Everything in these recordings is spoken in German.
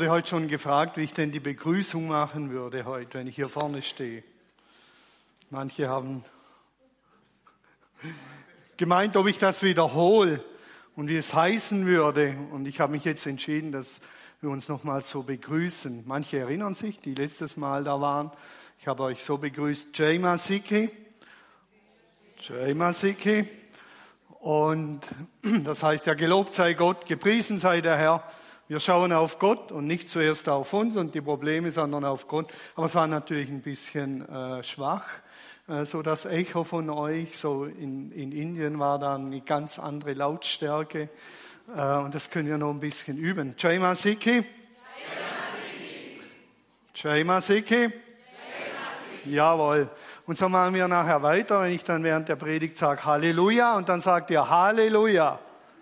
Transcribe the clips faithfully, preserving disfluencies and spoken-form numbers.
wurde heute schon gefragt, wie ich denn die Begrüßung machen würde heute, wenn ich hier vorne stehe. Manche haben gemeint, ob ich das wiederhole und wie es heißen würde. Und ich habe mich jetzt entschieden, dass wir uns nochmal so begrüßen. Manche erinnern sich, die letztes Mal da waren. Ich habe euch so begrüßt, Jai Masiki. Jai Masiki. Und das heißt ja, gelobt sei Gott, gepriesen sei der Herr. Wir schauen auf Gott und nicht zuerst auf uns und die Probleme, sondern auf Gott. Aber es war natürlich ein bisschen äh, schwach, äh, so das Echo von euch. So in, in Indien war da eine ganz andere Lautstärke. Äh, und das können wir noch ein bisschen üben. Jai Masiki. Jai Masiki. Jawohl. Und so machen wir nachher weiter, wenn ich dann während der Predigt sage Halleluja und dann sagt ihr Halleluja.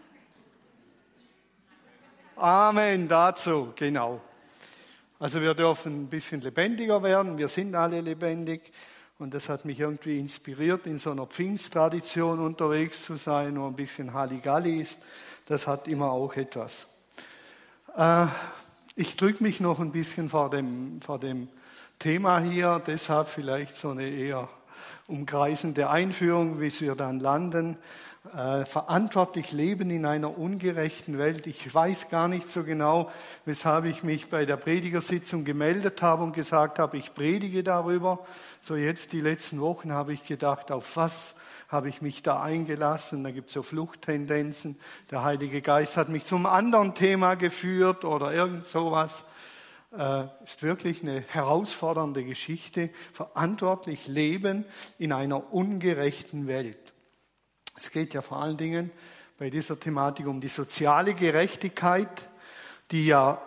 Amen dazu, genau. Also wir dürfen ein bisschen lebendiger werden, wir sind alle lebendig und das hat mich irgendwie inspiriert, in so einer Pfingsttradition unterwegs zu sein, wo ein bisschen Halligalli ist. Das hat immer auch etwas. Äh, ich drücke mich noch ein bisschen vor dem, vor dem Thema hier, deshalb vielleicht so eine eher umkreisende Einführung, bis wir dann landen. Äh, verantwortlich leben in einer ungerechten Welt. Ich weiß gar nicht so genau, weshalb ich mich bei der Predigersitzung gemeldet habe und gesagt habe, ich predige darüber. So jetzt die letzten Wochen habe ich gedacht, auf was habe ich mich da eingelassen? Da gibt es so Fluchttendenzen. Der Heilige Geist hat mich zum anderen Thema geführt oder irgend sowas. Äh, ist wirklich eine herausfordernde Geschichte. Verantwortlich leben in einer ungerechten Welt. Es geht ja vor allen Dingen bei dieser Thematik um die soziale Gerechtigkeit, die ja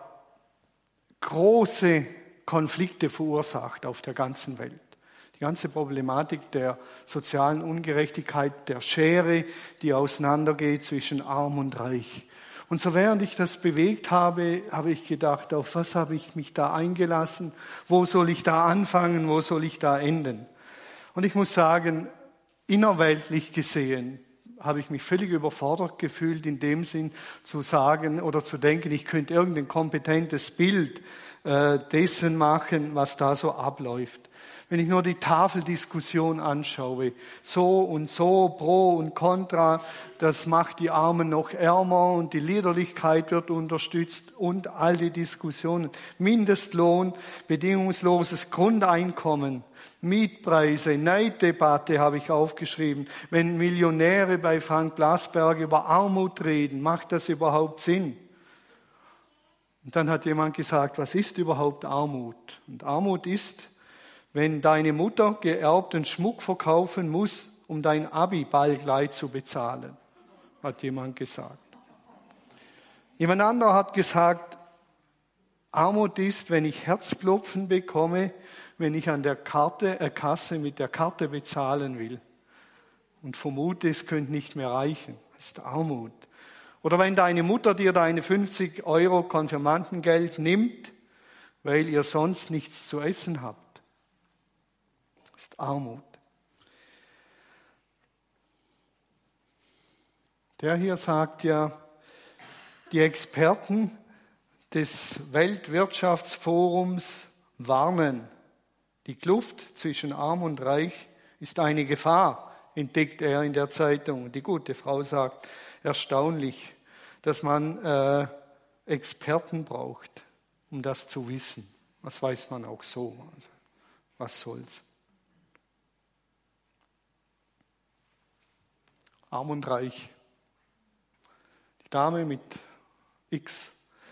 große Konflikte verursacht auf der ganzen Welt. Die ganze Problematik der sozialen Ungerechtigkeit, der Schere, die auseinandergeht zwischen Arm und Reich. Und so während ich das bewegt habe, habe ich gedacht, auf was habe ich mich da eingelassen? Wo soll ich da anfangen? Wo soll ich da enden? Und ich muss sagen, innerweltlich gesehen habe ich mich völlig überfordert gefühlt, in dem Sinn zu sagen oder zu denken, ich könnte irgendein kompetentes Bild äh, dessen machen, was da so abläuft. Wenn ich nur die Tafeldiskussion anschaue, so und so, pro und contra, das macht die Armen noch ärmer und die Liederlichkeit wird unterstützt und all die Diskussionen. Mindestlohn, bedingungsloses Grundeinkommen, Mietpreise, Neiddebatte habe ich aufgeschrieben. Wenn Millionäre bei Frank Blasberg über Armut reden, macht das überhaupt Sinn? Und dann hat jemand gesagt, was ist überhaupt Armut? Und Armut ist, wenn deine Mutter geerbten Schmuck verkaufen muss, um dein Abi-Ballkleid zu bezahlen, hat jemand gesagt. Jemand anderer hat gesagt, Armut ist, wenn ich Herzklopfen bekomme, wenn ich an der Karte, äh, Kasse mit der Karte bezahlen will und vermute, es könnte nicht mehr reichen. Das ist Armut. Oder wenn deine Mutter dir deine fünfzig Euro Konfirmandengeld nimmt, weil ihr sonst nichts zu essen habt. Das ist Armut. Der hier sagt ja, die Experten des Weltwirtschaftsforums warnen, die Kluft zwischen Arm und Reich ist eine Gefahr, entdeckt er in der Zeitung. Die gute Frau sagt, erstaunlich, dass man äh, Experten braucht, um das zu wissen. Das weiß man auch so. Also, was soll's? Arm und Reich. Die Dame mit X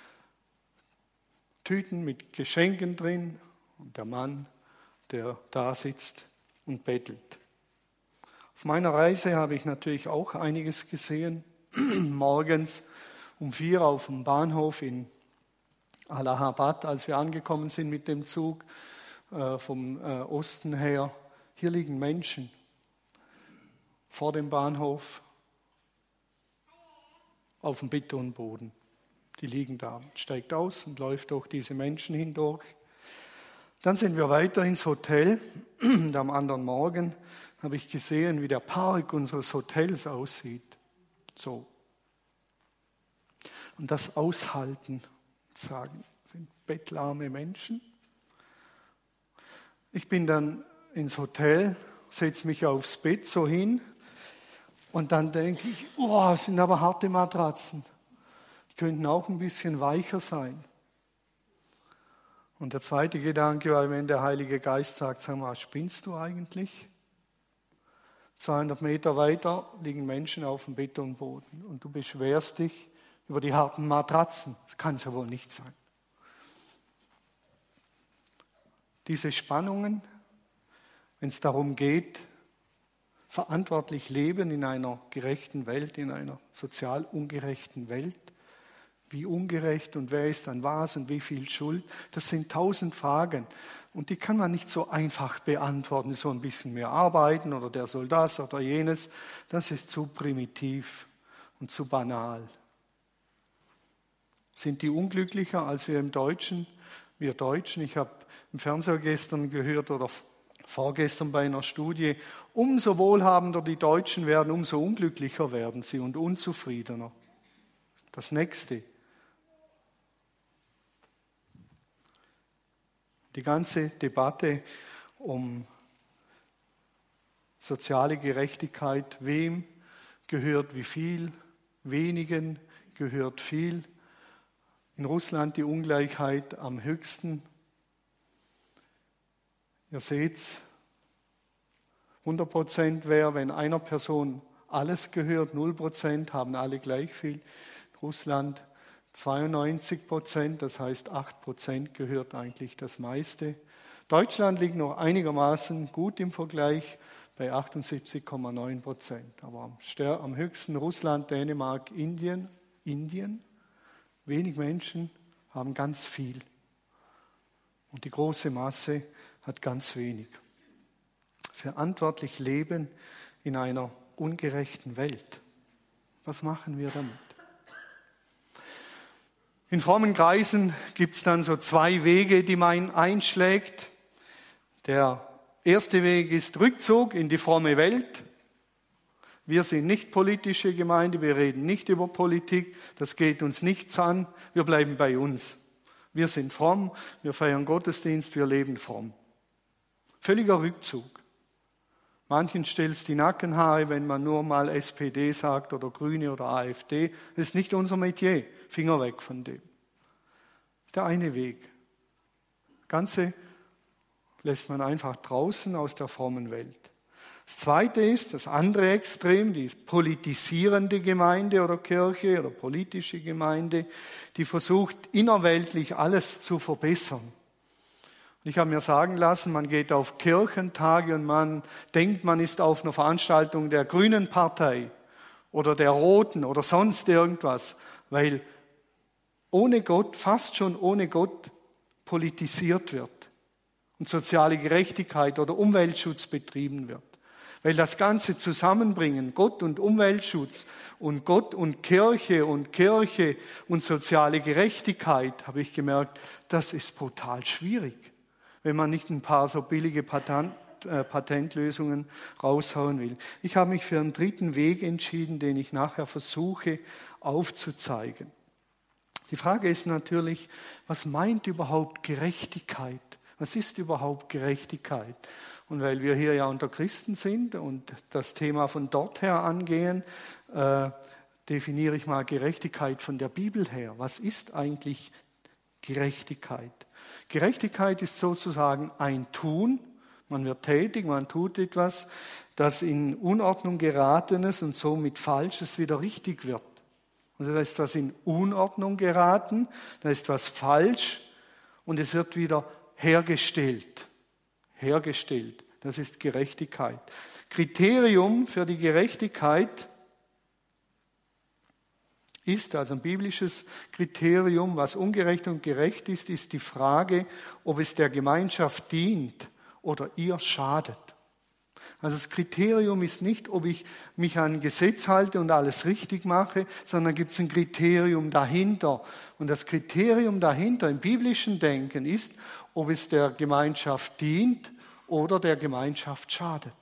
Tüten mit Geschenken drin und der Mann, der da sitzt und bettelt. Auf meiner Reise habe ich natürlich auch einiges gesehen. Morgens um vier auf dem Bahnhof in Allahabad, als wir angekommen sind mit dem Zug äh, vom äh, Osten her. Hier liegen Menschen vor dem Bahnhof auf dem Betonboden. Die liegen da, steigt aus und läuft durch diese Menschen hindurch. Dann sind wir weiter ins Hotel. Und am anderen Morgen habe ich gesehen, wie der Park unseres Hotels aussieht. So. Und das aushalten, sagen, sind bettelarme Menschen. Ich bin dann ins Hotel, setze mich aufs Bett so hin und dann denke ich, oh, das sind aber harte Matratzen. Die könnten auch ein bisschen weicher sein. Und der zweite Gedanke war, wenn der Heilige Geist sagt, sag mal, spinnst du eigentlich? zweihundert Meter weiter liegen Menschen auf dem Betonboden und du beschwerst dich über die harten Matratzen. Das kann es ja wohl nicht sein. Diese Spannungen, wenn es darum geht, verantwortlich leben in einer gerechten Welt, in einer sozial ungerechten Welt, wie ungerecht und wer ist an was und wie viel Schuld, das sind tausend Fragen. Und die kann man nicht so einfach beantworten, so ein bisschen mehr arbeiten oder der soll das oder jenes. Das ist zu primitiv und zu banal. Sind die unglücklicher als wir im Deutschen? Wir Deutschen, ich habe im Fernseher gestern gehört oder vorgestern bei einer Studie, umso wohlhabender die Deutschen werden, umso unglücklicher werden sie und unzufriedener. Das Nächste. Die ganze Debatte um soziale Gerechtigkeit, wem gehört wie viel, wenigen gehört viel. In Russland die Ungleichheit am höchsten. Ihr seht's, hundert Prozent wäre, wenn einer Person alles gehört, null Prozent haben alle gleich viel. In Russland zweiundneunzig Prozent, das heißt acht Prozent gehört eigentlich das meiste. Deutschland liegt noch einigermaßen gut im Vergleich bei achtundsiebzig Komma neun Prozent. Aber am höchsten Russland, Dänemark, Indien, Indien. Wenig Menschen haben ganz viel. Und die große Masse hat ganz wenig. Verantwortlich leben in einer ungerechten Welt. Was machen wir damit? In frommen Kreisen gibt es dann so zwei Wege, die man einschlägt. Der erste Weg ist Rückzug in die fromme Welt. Wir sind nicht politische Gemeinde, wir reden nicht über Politik, das geht uns nichts an, wir bleiben bei uns. Wir sind fromm, wir feiern Gottesdienst, wir leben fromm. Völliger Rückzug. Manchen stellt es die Nackenhaare, wenn man nur mal S P D sagt oder Grüne oder A f D. Das ist nicht unser Metier. Finger weg von dem. Das ist der eine Weg. Das Ganze lässt man einfach draußen aus der frommen Welt. Das zweite ist, das andere Extrem, die politisierende Gemeinde oder Kirche oder politische Gemeinde, die versucht innerweltlich alles zu verbessern. Und ich habe mir sagen lassen, man geht auf Kirchentage und man denkt, man ist auf einer Veranstaltung der Grünen Partei oder der Roten oder sonst irgendwas, weil ohne Gott, fast schon ohne Gott, politisiert wird und soziale Gerechtigkeit oder Umweltschutz betrieben wird. Weil das ganze Zusammenbringen, Gott und Umweltschutz und Gott und Kirche und Kirche und soziale Gerechtigkeit, habe ich gemerkt, das ist brutal schwierig, wenn man nicht ein paar so billige Patent, äh, Patentlösungen raushauen will. Ich habe mich für einen dritten Weg entschieden, den ich nachher versuche aufzuzeigen. Die Frage ist natürlich, was meint überhaupt Gerechtigkeit? Was ist überhaupt Gerechtigkeit? Und weil wir hier ja unter Christen sind und das Thema von dort her angehen, äh, definiere ich mal Gerechtigkeit von der Bibel her. Was ist eigentlich Gerechtigkeit? Gerechtigkeit ist sozusagen ein Tun. Man wird tätig, man tut etwas, das in Unordnung geratenes und somit Falsches wieder richtig wird. Also da ist was in Unordnung geraten, da ist was falsch und es wird wieder hergestellt. Hergestellt. Das ist Gerechtigkeit. Kriterium für die Gerechtigkeit ist, also ein biblisches Kriterium, was ungerecht und gerecht ist, ist die Frage, ob es der Gemeinschaft dient oder ihr schadet. Also das Kriterium ist nicht, ob ich mich an ein Gesetz halte und alles richtig mache, sondern gibt es ein Kriterium dahinter. Und das Kriterium dahinter im biblischen Denken ist, ob es der Gemeinschaft dient oder der Gemeinschaft schadet.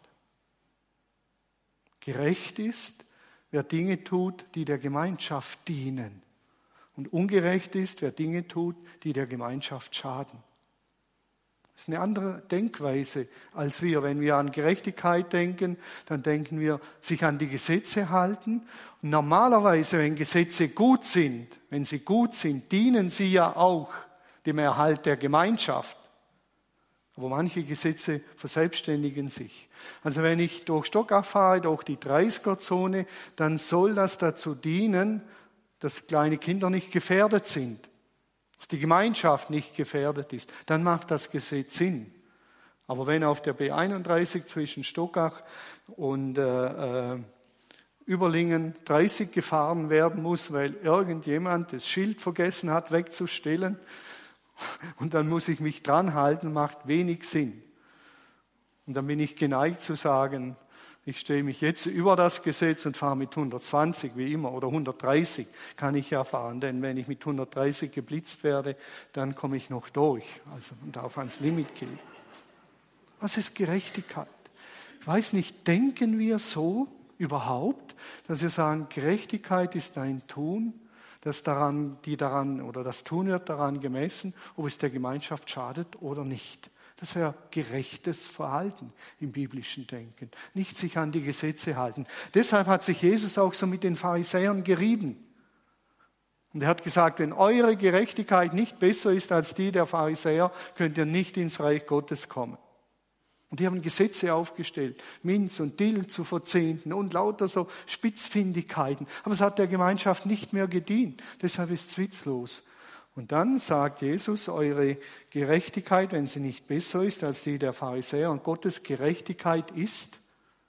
Gerecht ist, wer Dinge tut, die der Gemeinschaft dienen. Und ungerecht ist, wer Dinge tut, die der Gemeinschaft schaden. Das ist eine andere Denkweise als wir. Wenn wir an Gerechtigkeit denken, dann denken wir, sich an die Gesetze halten. Und normalerweise, wenn Gesetze gut sind, wenn sie gut sind, dienen sie ja auch dem Erhalt der Gemeinschaft. Aber manche Gesetze verselbstständigen sich. Also wenn ich durch Stockach fahre, durch die dreißiger-Zone, dann soll das dazu dienen, dass kleine Kinder nicht gefährdet sind. Dass die Gemeinschaft nicht gefährdet ist, dann macht das Gesetz Sinn. Aber wenn auf der B einunddreißig zwischen Stockach und äh, äh, Überlingen dreißig gefahren werden muss, weil irgendjemand das Schild vergessen hat wegzustellen und dann muss ich mich dran halten, macht wenig Sinn. Und dann bin ich geneigt zu sagen, ich stehe mich jetzt über das Gesetz und fahre mit hundertzwanzig wie immer oder hundertdreißig kann ich ja fahren, denn wenn ich mit hundertdreißig geblitzt werde, dann komme ich noch durch, also und darf ans Limit gehen. Was ist Gerechtigkeit? Ich weiß nicht, denken wir so überhaupt, dass wir sagen, Gerechtigkeit ist ein Tun, das daran, die daran oder das Tun wird daran gemessen, ob es der Gemeinschaft schadet oder nicht. Das wäre gerechtes Verhalten im biblischen Denken. Nicht sich an die Gesetze halten. Deshalb hat sich Jesus auch so mit den Pharisäern gerieben. Und er hat gesagt, wenn eure Gerechtigkeit nicht besser ist als die der Pharisäer, könnt ihr nicht ins Reich Gottes kommen. Und die haben Gesetze aufgestellt, Minz und Dill zu verzehnten und lauter so Spitzfindigkeiten. Aber es hat der Gemeinschaft nicht mehr gedient. Deshalb ist es witzlos. Und dann sagt Jesus, eure Gerechtigkeit, wenn sie nicht besser ist als die der Pharisäer, und Gottes Gerechtigkeit ist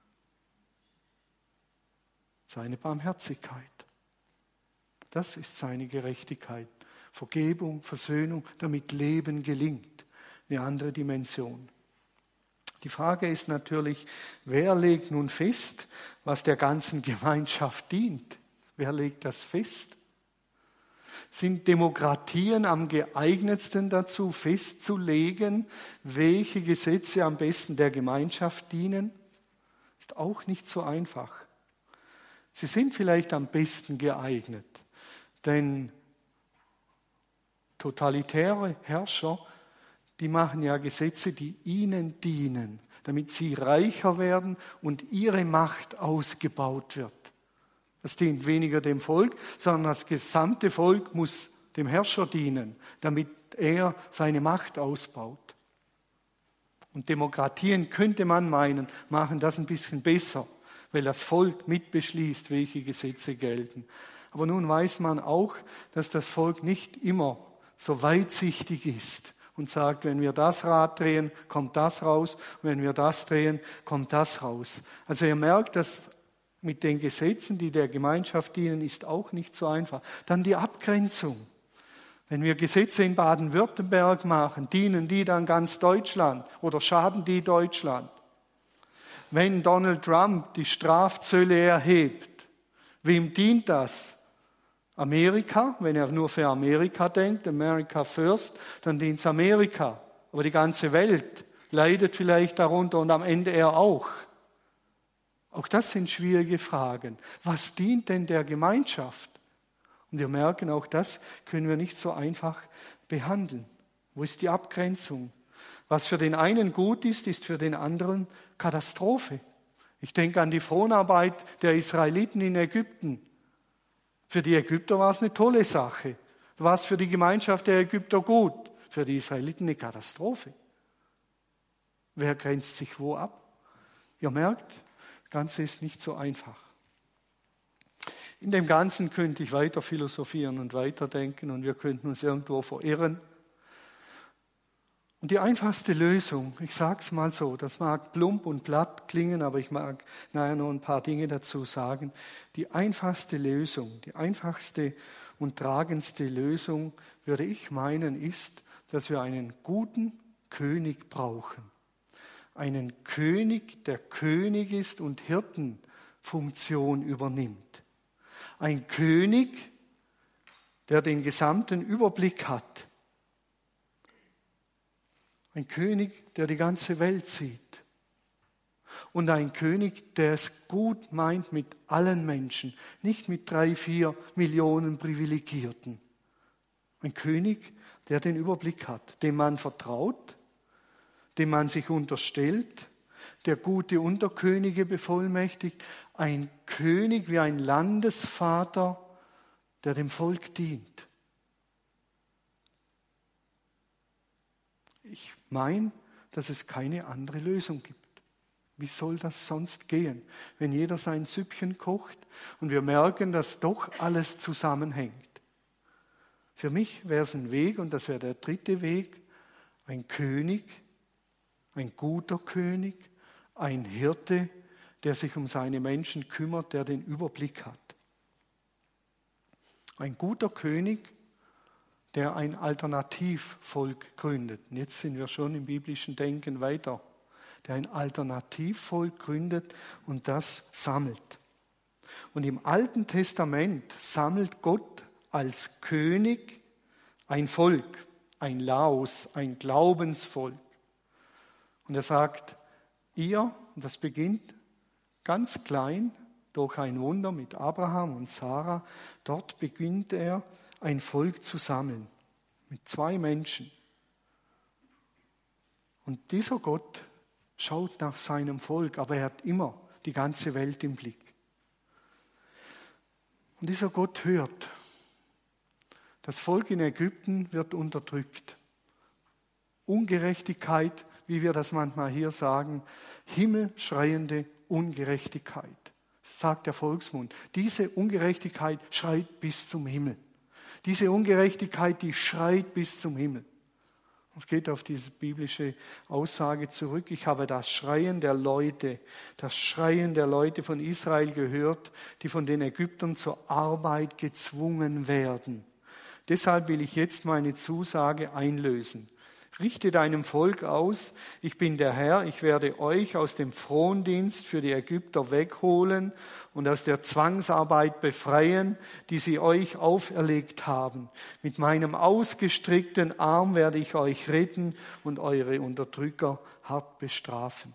seine Barmherzigkeit. Das ist seine Gerechtigkeit. Vergebung, Versöhnung, damit Leben gelingt. Eine andere Dimension. Die Frage ist natürlich, wer legt nun fest, was der ganzen Gemeinschaft dient? Wer legt das fest? Sind Demokratien am geeignetsten dazu, festzulegen, welche Gesetze am besten der Gemeinschaft dienen? Ist auch nicht so einfach. Sie sind vielleicht am besten geeignet, denn totalitäre Herrscher, die machen ja Gesetze, die ihnen dienen, damit sie reicher werden und ihre Macht ausgebaut wird. Das dient weniger dem Volk, sondern das gesamte Volk muss dem Herrscher dienen, damit er seine Macht ausbaut. Und Demokratien, könnte man meinen, machen das ein bisschen besser, weil das Volk mitbeschließt, welche Gesetze gelten. Aber nun weiß man auch, dass das Volk nicht immer so weitsichtig ist und sagt, wenn wir das Rad drehen, kommt das raus, und wenn wir das drehen, kommt das raus. Also ihr merkt, dass mit den Gesetzen, die der Gemeinschaft dienen, ist auch nicht so einfach. Dann die Abgrenzung. Wenn wir Gesetze in Baden-Württemberg machen, dienen die dann ganz Deutschland oder schaden die Deutschland? Wenn Donald Trump die Strafzölle erhebt, wem dient das? Amerika, wenn er nur für Amerika denkt, America first, dann dient es Amerika. Aber die ganze Welt leidet vielleicht darunter und am Ende er auch. Auch das sind schwierige Fragen. Was dient denn der Gemeinschaft? Und wir merken, auch das können wir nicht so einfach behandeln. Wo ist die Abgrenzung? Was für den einen gut ist, ist für den anderen Katastrophe. Ich denke an die Fronarbeit der Israeliten in Ägypten. Für die Ägypter war es eine tolle Sache. War es für die Gemeinschaft der Ägypter gut? Für die Israeliten eine Katastrophe. Wer grenzt sich wo ab? Ihr merkt, das Ganze ist nicht so einfach. In dem Ganzen könnte ich weiter philosophieren und weiterdenken und wir könnten uns irgendwo verirren. Und die einfachste Lösung, ich sage es mal so, das mag plump und platt klingen, aber ich mag nachher noch ein paar Dinge dazu sagen. Die einfachste Lösung, die einfachste und tragendste Lösung, würde ich meinen, ist, dass wir einen guten König brauchen. Einen König, der König ist und Hirtenfunktion übernimmt. Ein König, der den gesamten Überblick hat. Ein König, der die ganze Welt sieht. Und ein König, der es gut meint mit allen Menschen, nicht mit drei, vier Millionen Privilegierten. Ein König, der den Überblick hat, dem man vertraut, dem man sich unterstellt, der gute Unterkönige bevollmächtigt. Ein König wie ein Landesvater, der dem Volk dient. Ich meine, dass es keine andere Lösung gibt. Wie soll das sonst gehen, wenn jeder sein Süppchen kocht und wir merken, dass doch alles zusammenhängt? Für mich wäre es ein Weg, und das wäre der dritte Weg, ein König, ein guter König, ein Hirte, der sich um seine Menschen kümmert, der den Überblick hat. Ein guter König, der ein Alternativvolk gründet. Und jetzt sind wir schon im biblischen Denken weiter. Der ein Alternativvolk gründet und das sammelt. Und im Alten Testament sammelt Gott als König ein Volk, ein Laos, ein Glaubensvolk. Und er sagt, ihr, und das beginnt ganz klein, durch ein Wunder mit Abraham und Sarah, dort beginnt er, ein Volk zu sammeln, mit zwei Menschen. Und dieser Gott schaut nach seinem Volk, aber er hat immer die ganze Welt im Blick. Und dieser Gott hört, das Volk in Ägypten wird unterdrückt. Ungerechtigkeit, wie wir das manchmal hier sagen, himmelschreiende Ungerechtigkeit, sagt der Volksmund. Diese Ungerechtigkeit schreit bis zum Himmel. Diese Ungerechtigkeit, die schreit bis zum Himmel. Es geht auf diese biblische Aussage zurück. Ich habe das Schreien der Leute, das Schreien der Leute von Israel gehört, die von den Ägyptern zur Arbeit gezwungen werden. Deshalb will ich jetzt meine Zusage einlösen. Richte deinem Volk aus, ich bin der Herr, ich werde euch aus dem Frondienst für die Ägypter wegholen und aus der Zwangsarbeit befreien, die sie euch auferlegt haben. Mit meinem ausgestreckten Arm werde ich euch retten und eure Unterdrücker hart bestrafen.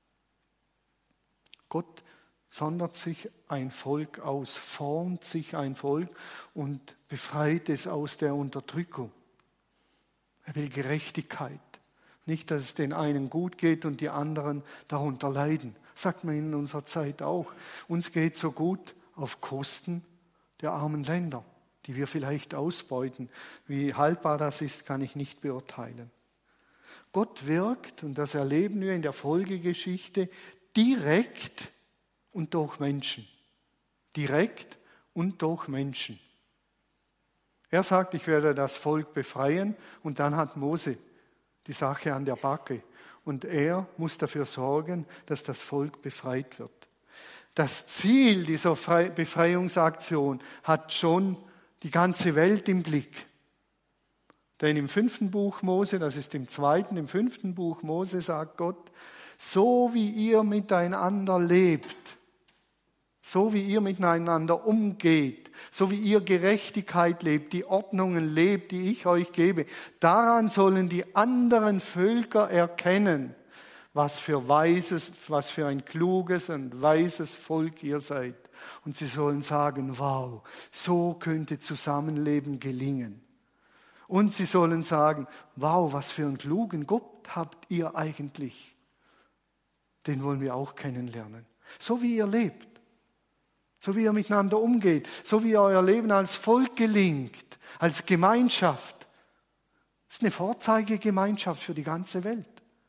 Gott sondert sich ein Volk aus, formt sich ein Volk und befreit es aus der Unterdrückung. Er will Gerechtigkeit. Nicht, dass es den einen gut geht und die anderen darunter leiden. Sagt man in unserer Zeit auch. Uns geht so gut auf Kosten der armen Länder, die wir vielleicht ausbeuten. Wie haltbar das ist, kann ich nicht beurteilen. Gott wirkt, und das erleben wir in der Folgegeschichte, direkt und durch Menschen. Direkt und durch Menschen. Er sagt, ich werde das Volk befreien, und dann hat Mose die Sache an der Backe. Und er muss dafür sorgen, dass das Volk befreit wird. Das Ziel dieser Befreiungsaktion hat schon die ganze Welt im Blick. Denn im fünften Buch Mose, das ist im zweiten, im fünften Buch Mose sagt Gott, so wie ihr miteinander lebt, so wie ihr miteinander umgeht, so wie ihr Gerechtigkeit lebt, die Ordnungen lebt, die ich euch gebe, daran sollen die anderen Völker erkennen, was für weises, was für ein kluges und weises Volk ihr seid. Und sie sollen sagen, wow, so könnte Zusammenleben gelingen. Und sie sollen sagen, wow, was für einen klugen Gott habt ihr eigentlich. Den wollen wir auch kennenlernen. So wie ihr lebt. So wie ihr miteinander umgeht, so wie euer Leben als Volk gelingt, als Gemeinschaft. Das ist eine Vorzeigegemeinschaft für die ganze Welt.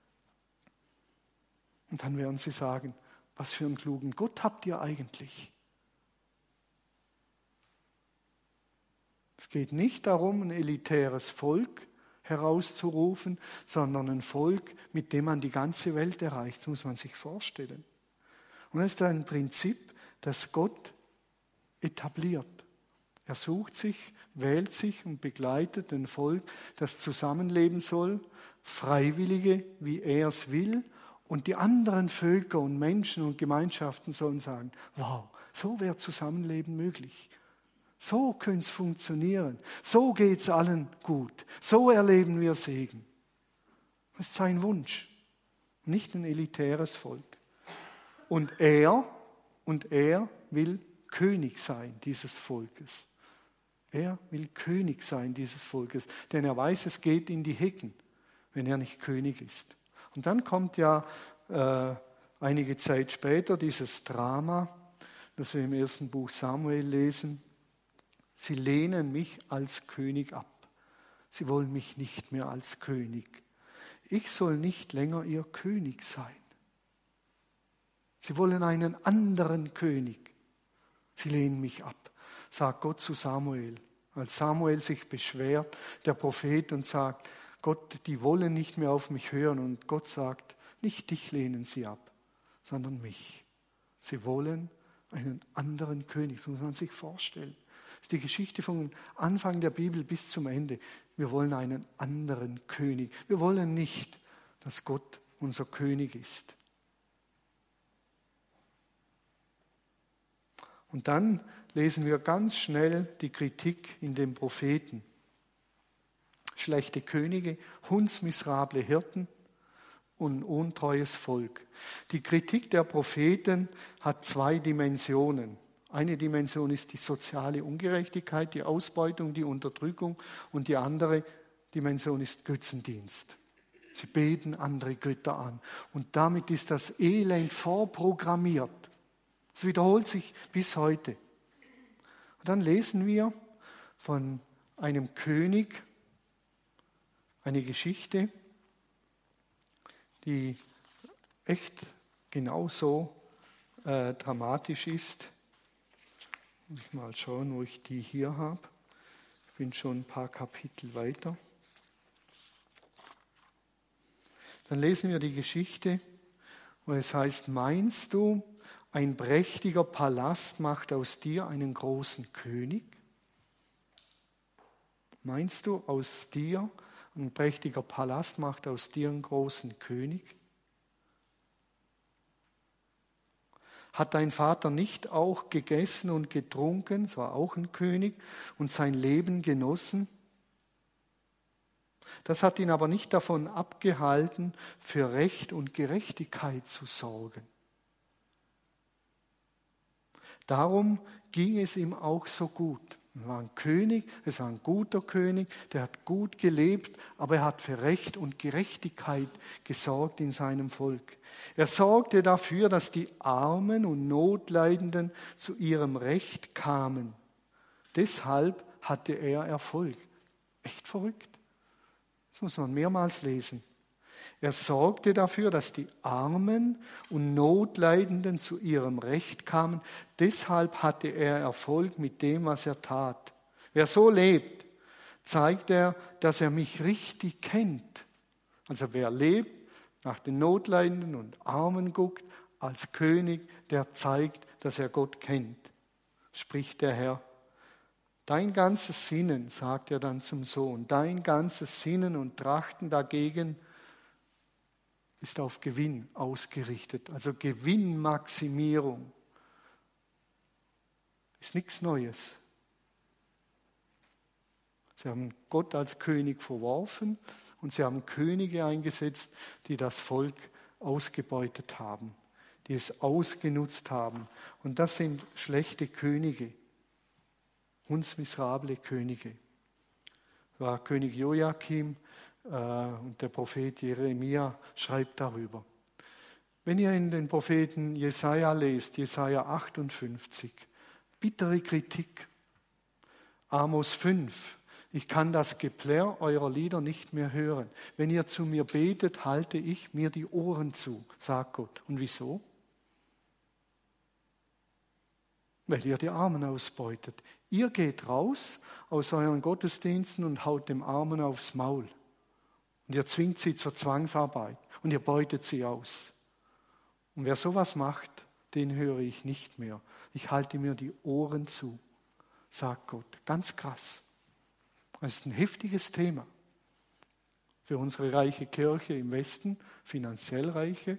Und dann werden sie sagen, was für einen klugen Gott habt ihr eigentlich? Es geht nicht darum, ein elitäres Volk herauszurufen, sondern ein Volk, mit dem man die ganze Welt erreicht. Das muss man sich vorstellen. Und das ist ein Prinzip, das Gott etabliert. Er sucht sich, wählt sich und begleitet ein Volk, das zusammenleben soll, Freiwillige, wie er es will, und die anderen Völker und Menschen und Gemeinschaften sollen sagen, wow, so wäre Zusammenleben möglich. So könnte es funktionieren. So geht es allen gut. So erleben wir Segen. Das ist sein Wunsch. Nicht ein elitäres Volk. Und er Und er will König sein, dieses Volkes. Er will König sein dieses Volkes, denn er weiß, es geht in die Hecken, wenn er nicht König ist. Und dann kommt ja äh, einige Zeit später dieses Drama, das wir im ersten Buch Samuel lesen. Sie lehnen mich als König ab. Sie wollen mich nicht mehr als König. Ich soll nicht länger ihr König sein. Sie wollen einen anderen König. Sie lehnen mich ab, sagt Gott zu Samuel. Als Samuel sich beschwert, der Prophet, und sagt, Gott, die wollen nicht mehr auf mich hören. Und Gott sagt, nicht dich lehnen sie ab, sondern mich. Sie wollen einen anderen König, das muss man sich vorstellen. Das ist die Geschichte vom Anfang der Bibel bis zum Ende. Wir wollen einen anderen König. Wir wollen nicht, dass Gott unser König ist. Und dann lesen wir ganz schnell die Kritik in den Propheten. Schlechte Könige, hundsmiserable Hirten und untreues Volk. Die Kritik der Propheten hat zwei Dimensionen. Eine Dimension ist die soziale Ungerechtigkeit, die Ausbeutung, die Unterdrückung, und die andere Dimension ist Götzendienst. Sie beten andere Götter an und damit ist das Elend vorprogrammiert. Es wiederholt sich bis heute. Und dann lesen wir von einem König eine Geschichte, die echt genauso äh, dramatisch ist. Muss ich mal schauen, wo ich die hier habe. Ich bin schon ein paar Kapitel weiter. Dann lesen wir die Geschichte, wo es heißt, meinst du, ein prächtiger Palast macht aus dir einen großen König? Meinst du, aus dir, ein prächtiger Palast macht aus dir einen großen König? Hat dein Vater nicht auch gegessen und getrunken, es war auch ein König, und sein Leben genossen? Das hat ihn aber nicht davon abgehalten, für Recht und Gerechtigkeit zu sorgen. Darum ging es ihm auch so gut. Er war ein König, es war ein guter König, der hat gut gelebt, aber er hat für Recht und Gerechtigkeit gesorgt in seinem Volk. Er sorgte dafür, dass die Armen und Notleidenden zu ihrem Recht kamen. Deshalb hatte er Erfolg. Echt verrückt. Das muss man mehrmals lesen. Er sorgte dafür, dass die Armen und Notleidenden zu ihrem Recht kamen. Deshalb hatte er Erfolg mit dem, was er tat. Wer so lebt, zeigt er, dass er mich richtig kennt. Also wer lebt, nach den Notleidenden und Armen guckt, als König, der zeigt, dass er Gott kennt, spricht der Herr. Dein ganzes Sinnen, sagt er dann zum Sohn, dein ganzes Sinnen und Trachten dagegen ist auf Gewinn ausgerichtet. Also Gewinnmaximierung ist nichts Neues. Sie haben Gott als König verworfen und sie haben Könige eingesetzt, die das Volk ausgebeutet haben, die es ausgenutzt haben. Und das sind schlechte Könige, hundsmiserable Könige. Das war König Joachim, und der Prophet Jeremia schreibt darüber. Wenn ihr in den Propheten Jesaja lest, Jesaja achtundfünfzig, bittere Kritik. Amos fünf, ich kann das Geplärr eurer Lieder nicht mehr hören. Wenn ihr zu mir betet, halte ich mir die Ohren zu, sagt Gott. Und wieso? Weil ihr die Armen ausbeutet. Ihr geht raus aus euren Gottesdiensten und haut dem Armen aufs Maul. Und ihr zwingt sie zur Zwangsarbeit und ihr beutet sie aus. Und wer sowas macht, den höre ich nicht mehr. Ich halte mir die Ohren zu, sagt Gott. Ganz krass. Das ist ein heftiges Thema für unsere reiche Kirche im Westen, finanziell reiche,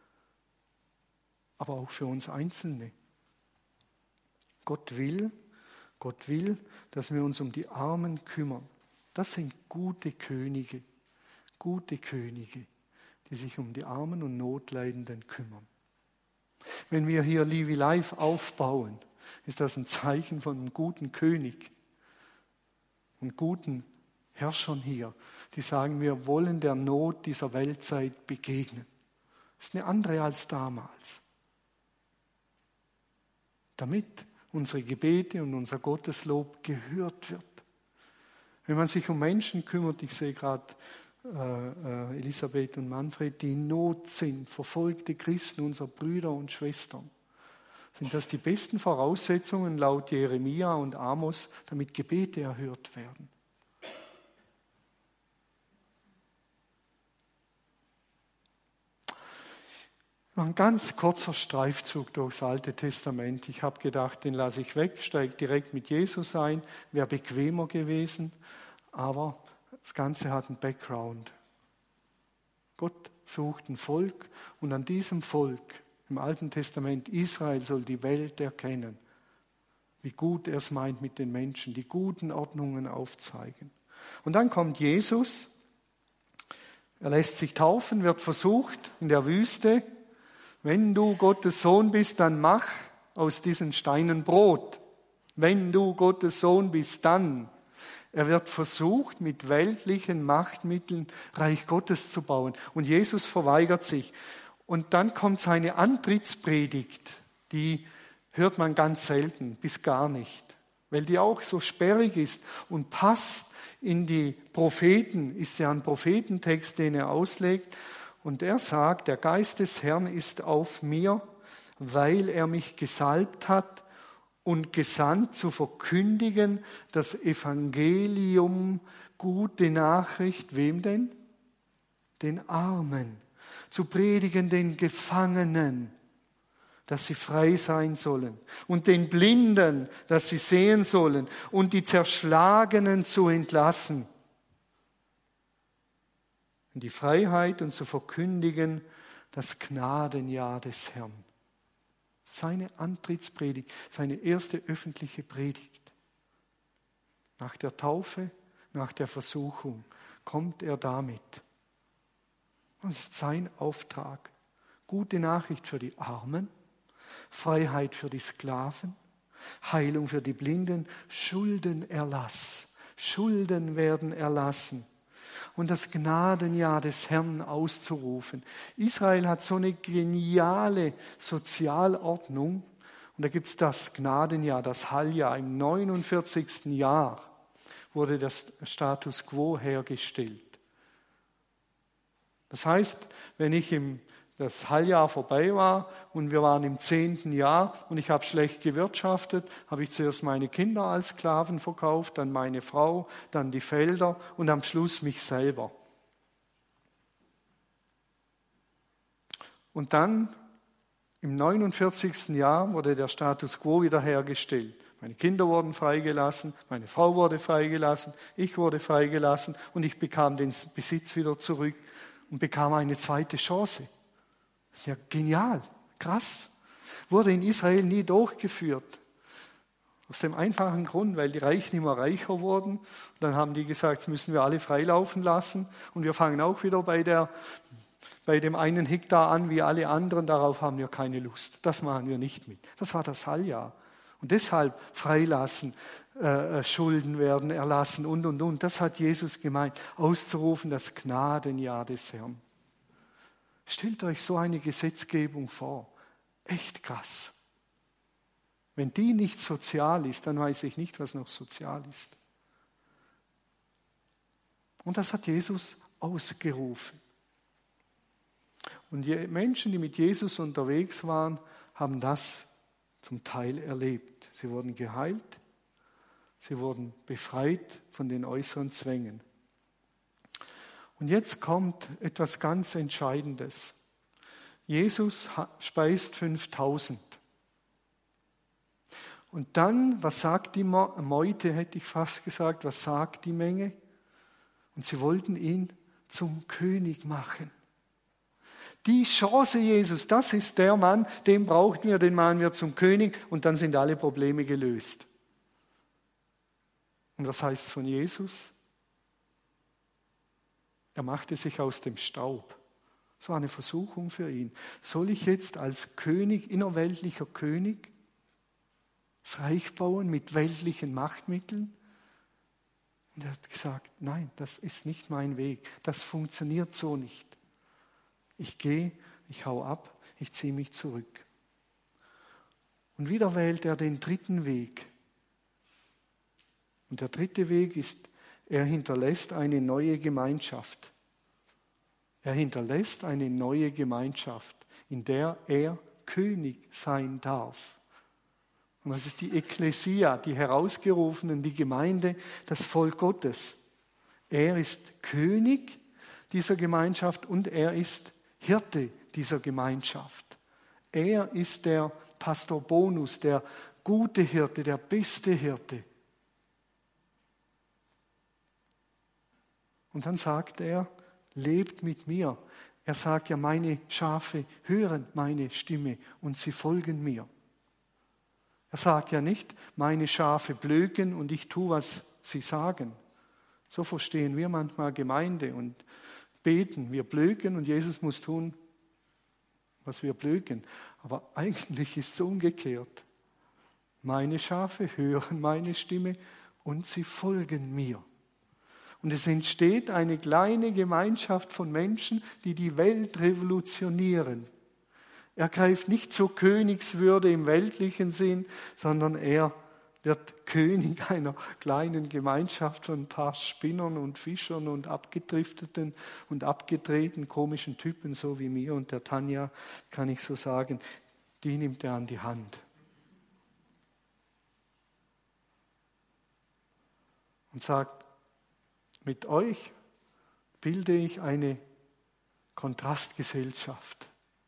aber auch für uns Einzelne. Gott will, Gott will, dass wir uns um die Armen kümmern. Das sind gute Könige. Gute Könige, die sich um die Armen und Notleidenden kümmern. Wenn wir hier Livi Life aufbauen, ist das ein Zeichen von einem guten König. und guten Herrschern hier, die sagen, wir wollen der Not dieser Weltzeit begegnen. Das ist eine andere als damals. Damit unsere Gebete und unser Gotteslob gehört wird. Wenn man sich um Menschen kümmert, ich sehe gerade äh, äh, Elisabeth und Manfred, die in Not sind, verfolgte Christen, unsere Brüder und Schwestern, sind das die besten Voraussetzungen laut Jeremia und Amos, damit Gebete erhört werden. Ein ganz kurzer Streifzug durchs Alte Testament. Ich habe gedacht, den lasse ich weg, steige direkt mit Jesus ein, wäre bequemer gewesen, aber das Ganze hat einen Background. Gott sucht ein Volk und an diesem Volk im Alten Testament, Israel soll die Welt erkennen, wie gut er es meint mit den Menschen, die guten Ordnungen aufzeigen. Und dann kommt Jesus, er lässt sich taufen, wird versucht in der Wüste. Wenn du Gottes Sohn bist, dann mach aus diesen Steinen Brot. Wenn du Gottes Sohn bist, dann. Er wird versucht, mit weltlichen Machtmitteln Reich Gottes zu bauen. Und Jesus verweigert sich. Und dann kommt seine Antrittspredigt, die hört man ganz selten, bis gar nicht, weil die auch so sperrig ist und passt in die Propheten, ist ja ein Prophetentext, den er auslegt. Und er sagt, der Geist des Herrn ist auf mir, weil er mich gesalbt hat und gesandt zu verkündigen das Evangelium, gute Nachricht, wem denn? Den Armen, zu predigen den Gefangenen, dass sie frei sein sollen und den Blinden, dass sie sehen sollen und die Zerschlagenen zu entlassen. In die Freiheit und zu verkündigen das Gnadenjahr des Herrn. Seine Antrittspredigt, seine erste öffentliche Predigt. Nach der Taufe, nach der Versuchung kommt er damit. Das ist sein Auftrag. Gute Nachricht für die Armen, Freiheit für die Sklaven, Heilung für die Blinden, Schuldenerlass. Schulden werden erlassen. Und das Gnadenjahr des Herrn auszurufen. Israel hat so eine geniale Sozialordnung. Und da gibt es das Gnadenjahr, das Halljahr. Im neunundvierzigsten Jahr wurde der Status quo hergestellt. Das heißt, wenn ich im das Halljahr vorbei war und wir waren im zehnten Jahr und ich habe schlecht gewirtschaftet, habe ich zuerst meine Kinder als Sklaven verkauft, dann meine Frau, dann die Felder und am Schluss mich selber. Und dann im neunundvierzigsten Jahr wurde der Status quo wiederhergestellt. Meine Kinder wurden freigelassen, meine Frau wurde freigelassen, ich wurde freigelassen und ich bekam den Besitz wieder zurück und bekam eine zweite Chance. Ja, genial, krass. Wurde in Israel nie durchgeführt. Aus dem einfachen Grund, weil die Reichen immer reicher wurden. Und dann haben die gesagt, jetzt müssen wir alle freilaufen lassen. Und wir fangen auch wieder bei, der, bei dem einen Hektar an wie alle anderen. Darauf haben wir keine Lust. Das machen wir nicht mit. Das war das Halljahr. Und deshalb freilassen, äh, Schulden werden erlassen und, und, und. Das hat Jesus gemeint. Auszurufen, das Gnadenjahr des Herrn. Stellt euch so eine Gesetzgebung vor. Echt krass. Wenn die nicht sozial ist, dann weiß ich nicht, was noch sozial ist. Und das hat Jesus ausgerufen. Und die Menschen, die mit Jesus unterwegs waren, haben das zum Teil erlebt. Sie wurden geheilt, sie wurden befreit von den äußeren Zwängen. Und jetzt kommt etwas ganz Entscheidendes. Jesus speist fünftausend. Und dann, was sagt die Meute, hätte ich fast gesagt, was sagt die Menge? Und sie wollten ihn zum König machen. Die Chance Jesus, das ist der Mann, den brauchen wir, den machen wir zum König und dann sind alle Probleme gelöst. Und was heißt es von Jesus? Er machte sich aus dem Staub. Das war eine Versuchung für ihn. Soll ich jetzt als König, innerweltlicher König, das Reich bauen mit weltlichen Machtmitteln? Und er hat gesagt, nein, das ist nicht mein Weg. Das funktioniert so nicht. Ich gehe, ich hau ab, ich ziehe mich zurück. Und wieder wählt er den dritten Weg. Und der dritte Weg ist, er hinterlässt eine neue Gemeinschaft. Er hinterlässt eine neue Gemeinschaft, in der er König sein darf. Und das ist die Ekklesia, die Herausgerufenen, die Gemeinde, das Volk Gottes. Er ist König dieser Gemeinschaft und er ist Hirte dieser Gemeinschaft. Er ist der Pastor Bonus, der gute Hirte, der beste Hirte. Und dann sagt er, lebt mit mir. Er sagt ja, meine Schafe hören meine Stimme und sie folgen mir. Er sagt ja nicht, meine Schafe blöken und ich tue, was sie sagen. So verstehen wir manchmal Gemeinde und beten. Wir blöken und Jesus muss tun, was wir blöken. Aber eigentlich ist es umgekehrt. Meine Schafe hören meine Stimme und sie folgen mir. Und es entsteht eine kleine Gemeinschaft von Menschen, die die Welt revolutionieren. Er greift nicht zur Königswürde im weltlichen Sinn, sondern er wird König einer kleinen Gemeinschaft von ein paar Spinnern und Fischern und abgedrifteten und abgedrehten komischen Typen, so wie mir und der Tanja, kann ich so sagen, die nimmt er an die Hand. Und sagt, mit euch bilde ich eine Kontrastgesellschaft.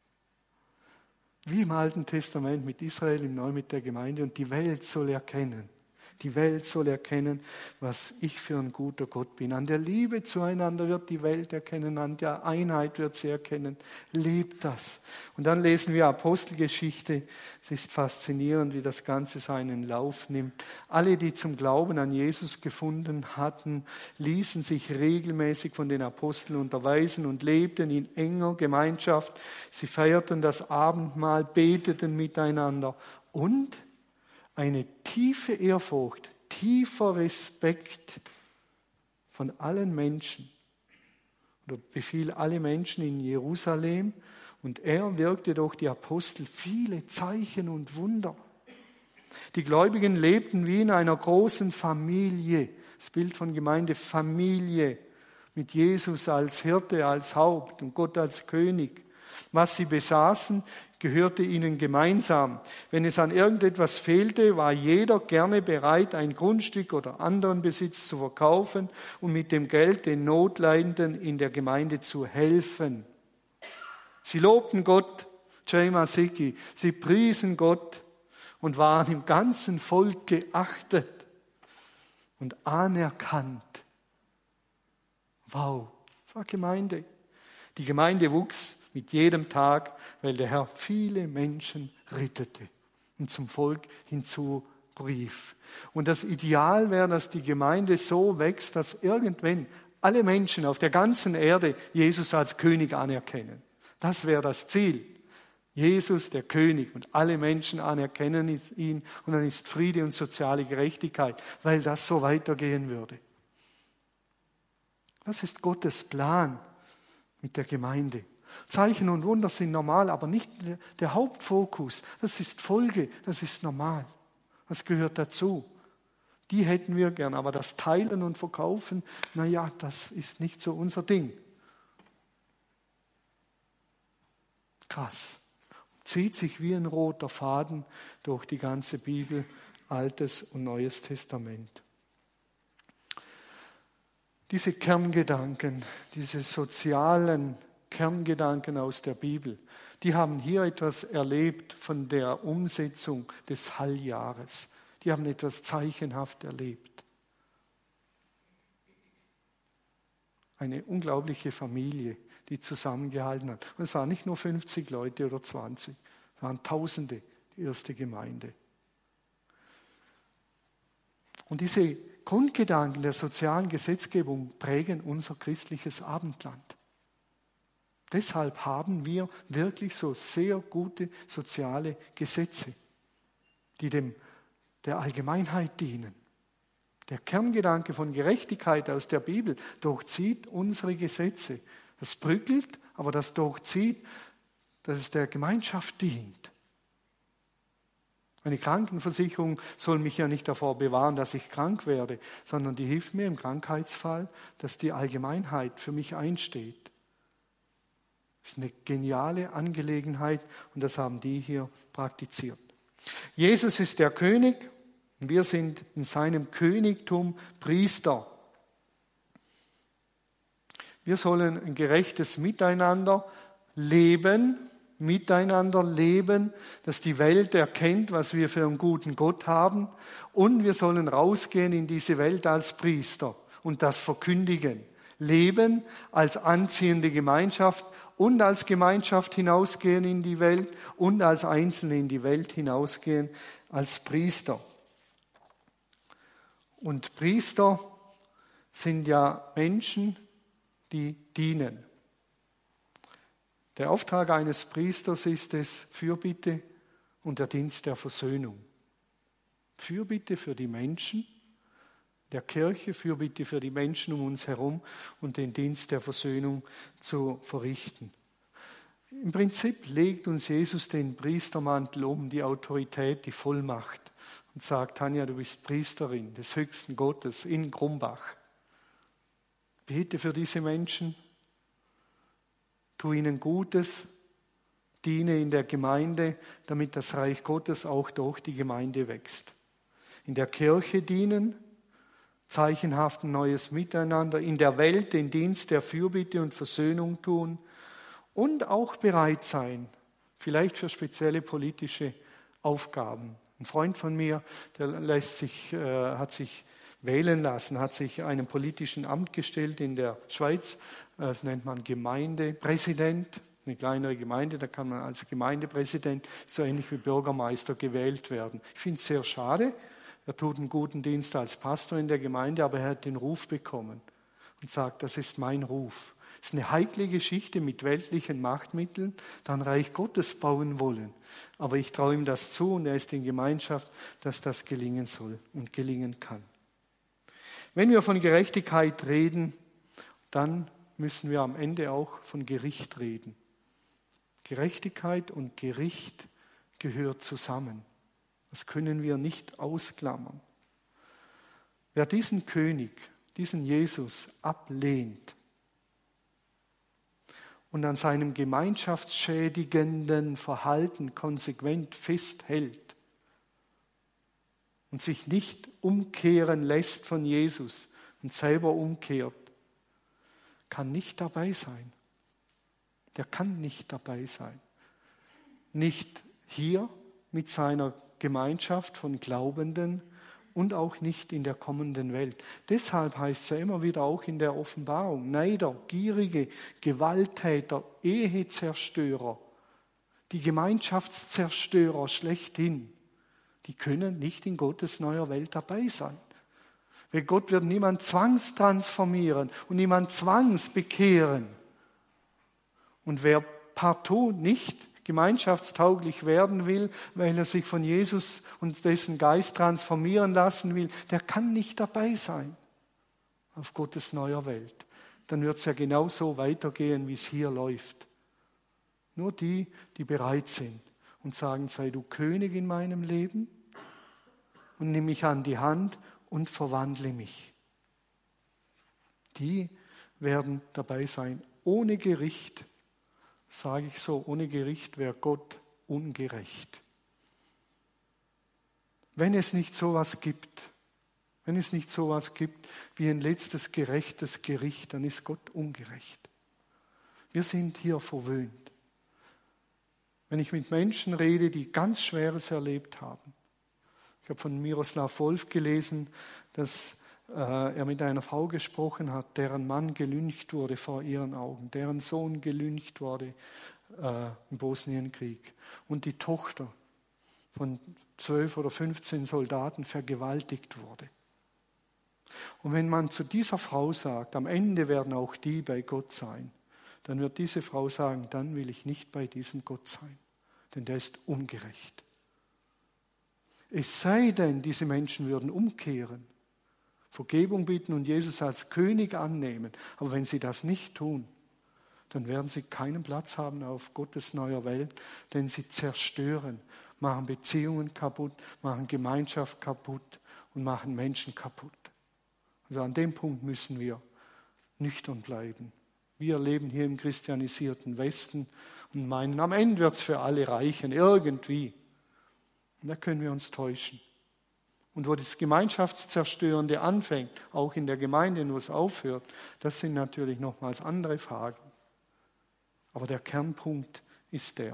Wie im Alten Testament mit Israel, im Neuen mit der Gemeinde. Und die Welt soll erkennen. Die Welt soll erkennen, was ich für ein guter Gott bin. An der Liebe zueinander wird die Welt erkennen, an der Einheit wird sie erkennen. Lebt das. Und dann lesen wir Apostelgeschichte. Es ist faszinierend, wie das Ganze seinen Lauf nimmt. Alle, die zum Glauben an Jesus gefunden hatten, ließen sich regelmäßig von den Aposteln unterweisen und lebten in enger Gemeinschaft. Sie feierten das Abendmahl, beteten miteinander und eine tiefe Ehrfurcht, tiefer Respekt von allen Menschen. Und er befiel alle Menschen in Jerusalem und er wirkte durch die Apostel viele Zeichen und Wunder. Die Gläubigen lebten wie in einer großen Familie. Das Bild von Gemeinde, Familie, mit Jesus als Hirte, als Haupt und Gott als König. Was sie besaßen, gehörte ihnen gemeinsam. Wenn es an irgendetwas fehlte, war jeder gerne bereit, ein Grundstück oder anderen Besitz zu verkaufen und mit dem Geld den Notleidenden in der Gemeinde zu helfen. Sie lobten Gott, Jema Siki, sie priesen Gott und waren im ganzen Volk geachtet und anerkannt. Wow, das war Gemeinde. Die Gemeinde wuchs mit jedem Tag, weil der Herr viele Menschen rettete und zum Volk hinzurief. Und das Ideal wäre, dass die Gemeinde so wächst, dass irgendwann alle Menschen auf der ganzen Erde Jesus als König anerkennen. Das wäre das Ziel. Jesus, der König, und alle Menschen anerkennen ihn und dann ist Friede und soziale Gerechtigkeit, weil das so weitergehen würde. Das ist Gottes Plan mit der Gemeinde. Zeichen und Wunder sind normal, aber nicht der Hauptfokus. Das ist Folge, das ist normal. Das gehört dazu. Die hätten wir gern, aber das Teilen und Verkaufen, naja, das ist nicht so unser Ding. Krass. Zieht sich wie ein roter Faden durch die ganze Bibel, Altes und Neues Testament. Diese Kerngedanken, diese sozialen Kerngedanken aus der Bibel, die haben hier etwas erlebt von der Umsetzung des Halljahres. Die haben etwas zeichenhaft erlebt. Eine unglaubliche Familie, die zusammengehalten hat. Und es waren nicht nur fünfzig Leute oder zwanzig, es waren Tausende, die erste Gemeinde. Und diese Grundgedanken der sozialen Gesetzgebung prägen unser christliches Abendland. Deshalb haben wir wirklich so sehr gute soziale Gesetze, die dem, der Allgemeinheit dienen, Der Kerngedanke von Gerechtigkeit aus der Bibel durchzieht unsere Gesetze. Das bröckelt, aber das durchzieht, dass es der Gemeinschaft dient. Eine Krankenversicherung soll mich ja nicht davor bewahren, dass ich krank werde, sondern die hilft mir im Krankheitsfall, dass die Allgemeinheit für mich einsteht. Das ist eine geniale Angelegenheit und das haben die hier praktiziert. Jesus ist der König und wir sind in seinem Königtum Priester. Wir sollen ein gerechtes Miteinander leben, miteinander leben, dass die Welt erkennt, was wir für einen guten Gott haben. Und wir sollen rausgehen in diese Welt als Priester und das verkündigen. Leben als anziehende Gemeinschaft und als Gemeinschaft hinausgehen in die Welt und als Einzelne in die Welt hinausgehen als Priester. Und Priester sind ja Menschen, die dienen. Der Auftrag eines Priesters ist es, Fürbitte und der Dienst der Versöhnung. Fürbitte für die Menschen der Kirche, Fürbitte für die Menschen um uns herum und den Dienst der Versöhnung zu verrichten. Im Prinzip legt uns Jesus den Priestermantel um, die Autorität, die Vollmacht und sagt, Tanja, du bist Priesterin des höchsten Gottes in Grumbach. Bete für diese Menschen. Tu ihnen Gutes, diene in der Gemeinde, damit das Reich Gottes auch durch die Gemeinde wächst. In der Kirche dienen, zeichenhaft ein neues Miteinander, in der Welt den Dienst der Fürbitte und Versöhnung tun und auch bereit sein, vielleicht für spezielle politische Aufgaben. Ein Freund von mir, der lässt sich, äh, hat sich wählen lassen, hat sich einem politischen Amt gestellt in der Schweiz, das nennt man Gemeindepräsident, eine kleinere Gemeinde, da kann man als Gemeindepräsident so ähnlich wie Bürgermeister gewählt werden. Ich finde es sehr schade, er tut einen guten Dienst als Pastor in der Gemeinde, aber er hat den Ruf bekommen und sagt, das ist mein Ruf. Das ist eine heikle Geschichte mit weltlichen Machtmitteln, dann Reich Gottes bauen wollen. Aber ich traue ihm das zu und er ist in Gemeinschaft, dass das gelingen soll und gelingen kann. Wenn wir von Gerechtigkeit reden, dann müssen wir am Ende auch von Gericht reden. Gerechtigkeit und Gericht gehört zusammen. Das können wir nicht ausklammern. Wer diesen König, diesen Jesus ablehnt und an seinem gemeinschaftsschädigenden Verhalten konsequent festhält, und sich nicht umkehren lässt von Jesus und selber umkehrt, kann nicht dabei sein. Der kann nicht dabei sein. Nicht hier mit seiner Gemeinschaft von Glaubenden und auch nicht in der kommenden Welt. Deshalb heißt es ja immer wieder auch in der Offenbarung, Neider, Gierige, Gewalttäter, Ehezerstörer, die Gemeinschaftszerstörer schlechthin, die können nicht in Gottes neuer Welt dabei sein. Weil Gott wird niemand zwangstransformieren und niemand zwangsbekehren. Und wer partout nicht gemeinschaftstauglich werden will, weil er sich von Jesus und dessen Geist transformieren lassen will, der kann nicht dabei sein auf Gottes neuer Welt. Dann wird es ja genauso weitergehen, wie es hier läuft. Nur die, die bereit sind und sagen, sei du König in meinem Leben und nimm mich an die Hand und verwandle mich. Die werden dabei sein. Ohne Gericht, sage ich so, ohne Gericht wäre Gott ungerecht. Wenn es nicht sowas gibt, wenn es nicht sowas gibt wie ein letztes gerechtes Gericht, dann ist Gott ungerecht. Wir sind hier verwöhnt. Wenn ich mit Menschen rede, die ganz Schweres erlebt haben. Ich habe von Miroslav Wolf gelesen, dass äh, er mit einer Frau gesprochen hat, deren Mann gelyncht wurde vor ihren Augen, deren Sohn gelyncht wurde äh, im Bosnienkrieg und die Tochter von zwölf oder fünfzehn Soldaten vergewaltigt wurde. Und wenn man zu dieser Frau sagt, am Ende werden auch die bei Gott sein, dann wird diese Frau sagen, dann will ich nicht bei diesem Gott sein, denn der ist ungerecht. Es sei denn, diese Menschen würden umkehren, Vergebung bitten und Jesus als König annehmen. Aber wenn sie das nicht tun, dann werden sie keinen Platz haben auf Gottes neuer Welt, denn sie zerstören, machen Beziehungen kaputt, machen Gemeinschaft kaputt und machen Menschen kaputt. Also an dem Punkt müssen wir nüchtern bleiben. Wir leben hier im christianisierten Westen und meinen, am Ende wird es für alle reichen, irgendwie. Und da können wir uns täuschen. Und wo das Gemeinschaftszerstörende anfängt, auch in der Gemeinde, wo es aufhört, das sind natürlich nochmals andere Fragen. Aber der Kernpunkt ist der.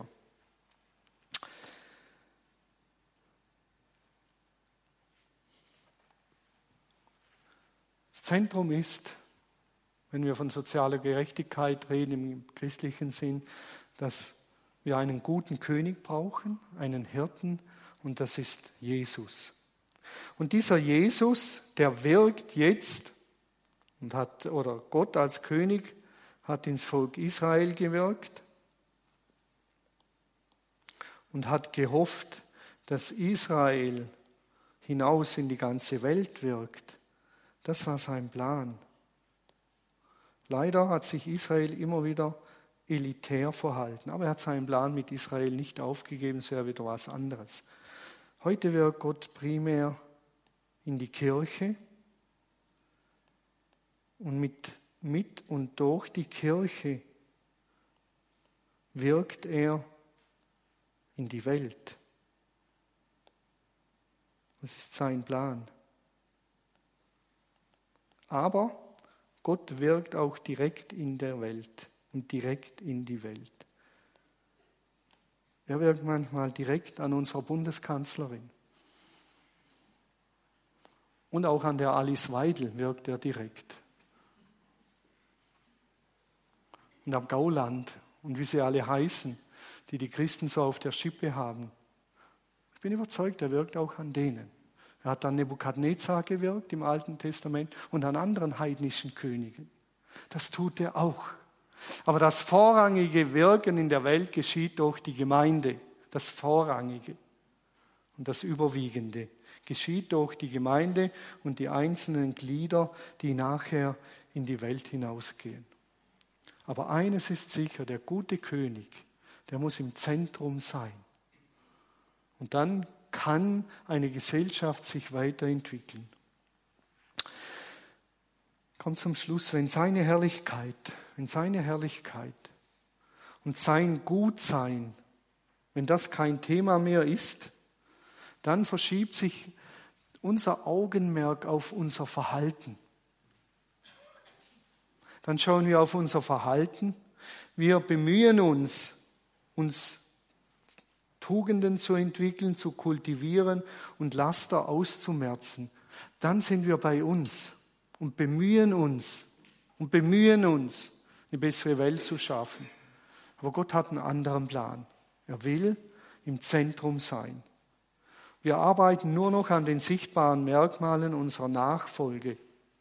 Das Zentrum ist, wenn wir von sozialer Gerechtigkeit reden im christlichen Sinn, dass wir einen guten König brauchen, einen Hirten, und das ist Jesus. Und dieser Jesus, der wirkt jetzt und hat, oder Gott als König hat ins Volk Israel gewirkt und hat gehofft, dass Israel hinaus in die ganze Welt wirkt. Das war sein Plan. Leider hat sich Israel immer wieder elitär verhalten, aber er hat seinen Plan mit Israel nicht aufgegeben, es wäre wieder was anderes. Heute wirkt Gott primär in die Kirche und mit, mit und durch die Kirche wirkt er in die Welt. Das ist sein Plan. Aber Gott wirkt auch direkt in der Welt und direkt in die Welt. Er wirkt manchmal direkt an unserer Bundeskanzlerin. Und auch an der Alice Weidel wirkt er direkt. Und am Gauland und wie sie alle heißen, die die Christen so auf der Schippe haben. Ich bin überzeugt, er wirkt auch an denen. Er hat an Nebukadnezar gewirkt im Alten Testament und an anderen heidnischen Königen. Das tut er auch. Aber das vorrangige Wirken in der Welt geschieht durch die Gemeinde. Das Vorrangige und das Überwiegende geschieht durch die Gemeinde und die einzelnen Glieder, die nachher in die Welt hinausgehen. Aber eines ist sicher, der gute König, der muss im Zentrum sein. Und dann kann eine Gesellschaft sich weiterentwickeln. Kommt zum Schluss, wenn seine Herrlichkeit, wenn seine Herrlichkeit und sein Gutsein, wenn das kein Thema mehr ist, dann verschiebt sich unser Augenmerk auf unser Verhalten. Dann schauen wir auf unser Verhalten. Wir bemühen uns, uns Tugenden zu entwickeln, zu kultivieren und Laster auszumerzen. Dann sind wir bei uns und bemühen uns und bemühen uns, eine bessere Welt zu schaffen. Aber Gott hat einen anderen Plan. Er will im Zentrum sein. Wir arbeiten nur noch an den sichtbaren Merkmalen unserer Nachfolge.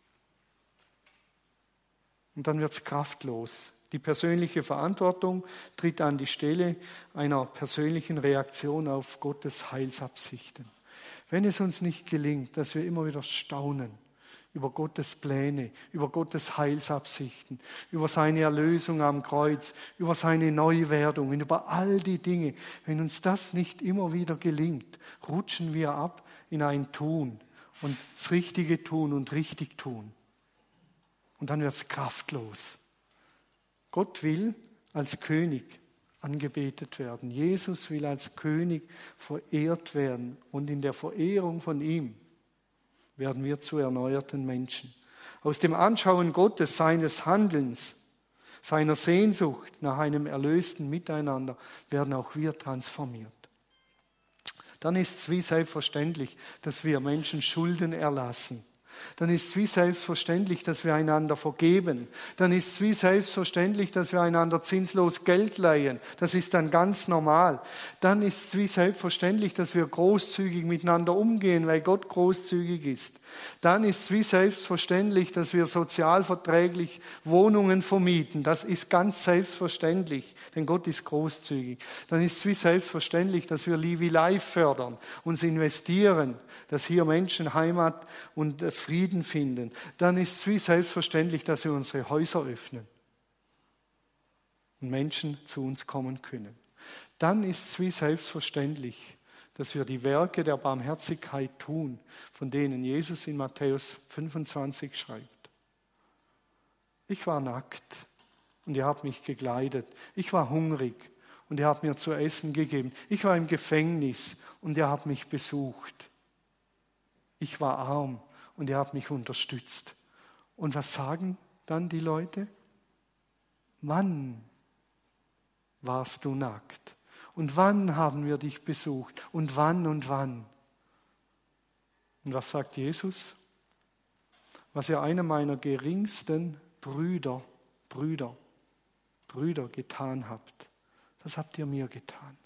Und dann wird es kraftlos. Die persönliche Verantwortung tritt an die Stelle einer persönlichen Reaktion auf Gottes Heilsabsichten. Wenn es uns nicht gelingt, dass wir immer wieder staunen über Gottes Pläne, über Gottes Heilsabsichten, über seine Erlösung am Kreuz, über seine Neuwerdungen, über all die Dinge. Wenn uns das nicht immer wieder gelingt, rutschen wir ab in ein Tun und das Richtige tun und richtig tun. Und dann wird es kraftlos. Gott will als König angebetet werden. Jesus will als König verehrt werden. Und in der Verehrung von ihm werden wir zu erneuerten Menschen. Aus dem Anschauen Gottes, seines Handelns, seiner Sehnsucht nach einem erlösten Miteinander werden auch wir transformiert. Dann ist es wie selbstverständlich, dass wir Menschen Schulden erlassen. Dann ist es wie selbstverständlich, dass wir einander vergeben. Dann ist es wie selbstverständlich, dass wir einander zinslos Geld leihen. Das ist dann ganz normal. Dann ist es wie selbstverständlich, dass wir großzügig miteinander umgehen, weil Gott großzügig ist. Dann ist es wie selbstverständlich, dass wir sozialverträglich Wohnungen vermieten. Das ist ganz selbstverständlich, denn Gott ist großzügig. Dann ist es wie selbstverständlich, dass wir Livi Life fördern, uns investieren, dass hier Menschen Heimat und Frieden finden, dann ist es wie selbstverständlich, dass wir unsere Häuser öffnen und Menschen zu uns kommen können. Dann ist es wie selbstverständlich, dass wir die Werke der Barmherzigkeit tun, von denen Jesus in Matthäus fünfundzwanzig schreibt. Ich war nackt und ihr habt mich gekleidet. Ich war hungrig und ihr habt mir zu essen gegeben. Ich war im Gefängnis und ihr habt mich besucht. Ich war arm und ihr habt mich unterstützt. Und was sagen dann die Leute? Wann warst du nackt? Und wann haben wir dich besucht? Und wann und wann? Und was sagt Jesus? Was ihr einem meiner geringsten Brüder, Brüder, Brüder getan habt, das habt ihr mir getan.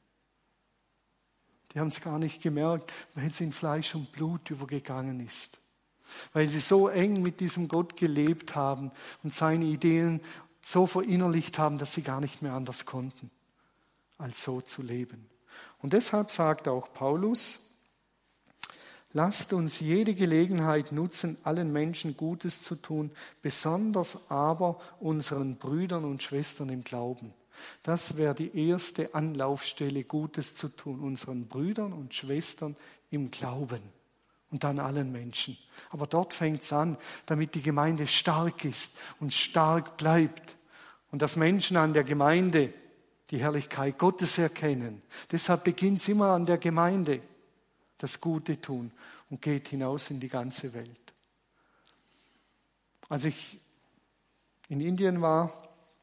Die haben es gar nicht gemerkt, weil es in Fleisch und Blut übergegangen ist. Weil sie so eng mit diesem Gott gelebt haben und seine Ideen so verinnerlicht haben, dass sie gar nicht mehr anders konnten, als so zu leben. Und deshalb sagt auch Paulus, lasst uns jede Gelegenheit nutzen, allen Menschen Gutes zu tun, besonders aber unseren Brüdern und Schwestern im Glauben. Das wäre die erste Anlaufstelle, Gutes zu tun, unseren Brüdern und Schwestern im Glauben und dann allen Menschen. Aber dort fängt es an, damit die Gemeinde stark ist und stark bleibt und dass Menschen an der Gemeinde die Herrlichkeit Gottes erkennen. Deshalb beginnt es immer an der Gemeinde, das Gute tun und geht hinaus in die ganze Welt. Als ich in Indien war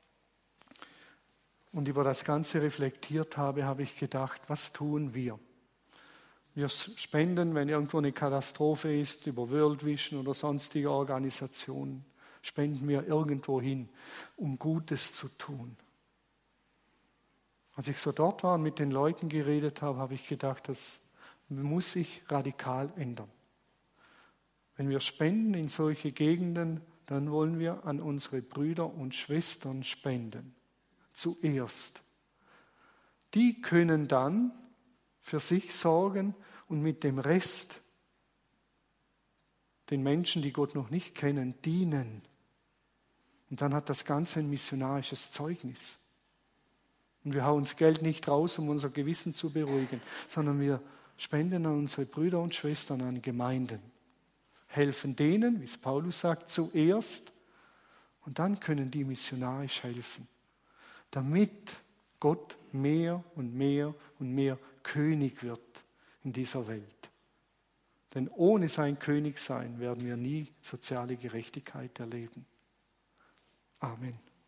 und über das Ganze reflektiert habe, habe ich gedacht, was tun wir? Wir spenden, wenn irgendwo eine Katastrophe ist, über World Vision oder sonstige Organisationen, spenden wir irgendwo hin, um Gutes zu tun. Als ich so dort war und mit den Leuten geredet habe, habe ich gedacht, das muss sich radikal ändern. Wenn wir spenden in solche Gegenden, dann wollen wir an unsere Brüder und Schwestern spenden. Zuerst. Die können dann für sich sorgen und mit dem Rest den Menschen, die Gott noch nicht kennen, dienen. Und dann hat das Ganze ein missionarisches Zeugnis. Und wir hauen das Geld nicht raus, um unser Gewissen zu beruhigen, sondern wir spenden an unsere Brüder und Schwestern, an Gemeinden. Helfen denen, wie es Paulus sagt, zuerst und dann können die missionarisch helfen, damit Gott mehr und mehr und mehr König wird in dieser Welt. Denn ohne sein Königsein werden wir nie soziale Gerechtigkeit erleben. Amen.